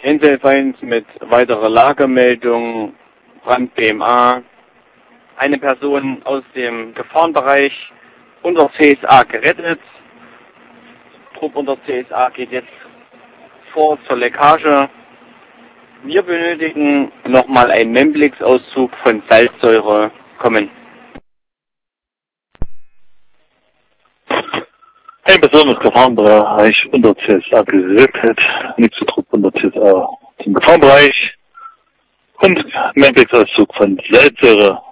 N11 1 mit weiterer Lagemeldung, Brand BMA. Eine Person aus dem Gefahrenbereich unter CSA gerettet. Trupp unter CSA geht jetzt vor zur Leckage. Wir benötigen nochmal einen Memblix-Auszug von Salzsäure. Kommen. Eine Person aus Gefahrenbereich unter CSA gerettet. Nächste Truppe unter CSA zum Gefahrenbereich. Und Memblix-Auszug von Salzsäure.